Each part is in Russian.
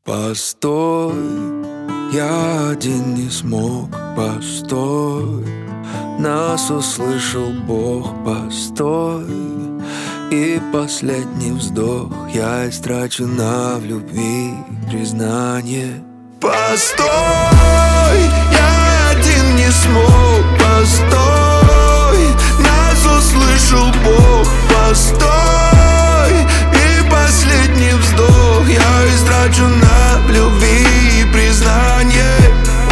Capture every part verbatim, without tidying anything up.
Постой, я один не смог, постой. Нас услышал Бог, постой. И последний вздох я истрачу на в любви признание. Постой, я один не смог, постой. Нас услышал Бог, постой. И последний вздох я истрачу на в любви признание.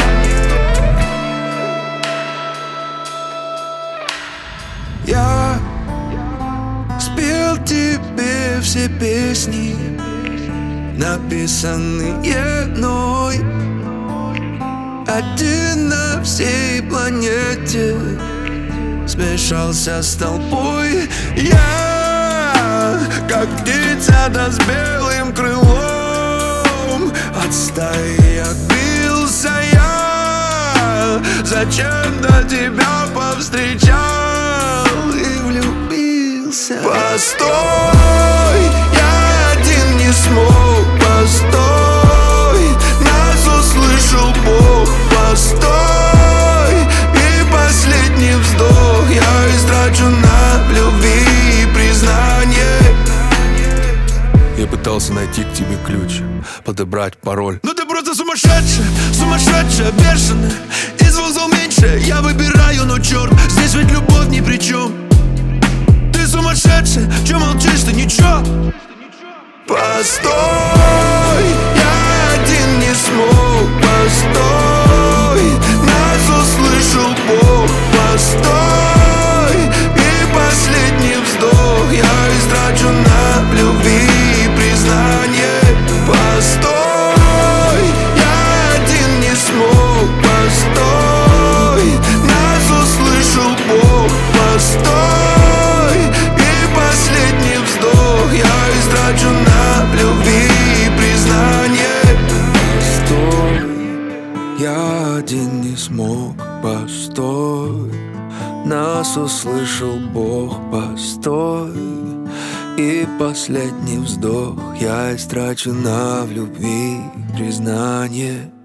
Я спел тебе все песни, написанные мной, один на всей планете, смешался с толпой. Я, как птица, да с белым крылом, от стаи отбился я, зачем-то тебя повстречал и влюбился. Постой, я один не смог, постой. Нас услышал Бог, постой. И последний вздох я истрачу на любви признание. Я пытался найти к тебе ключ, подобрать пароль, но ты просто сумасшедшая, сумасшедшая, бешеная. И звук звал меньше, я выбираю, но черт, здесь ведь любовь ни при чем. Ты сумасшедшая, чё молчишь, ты ничего? Постой, я один не смог, постой. Нас услышал Бог, постой. И последний вздох я истрачу на любви признание. Постой, я один не смог, постой. Нас услышал Бог, постой. И последний вздох я истрачу на любви признание. Постой, я один не смог, постой. Нас услышал Бог, постой. И последний вздох я истрачу на в любви признание.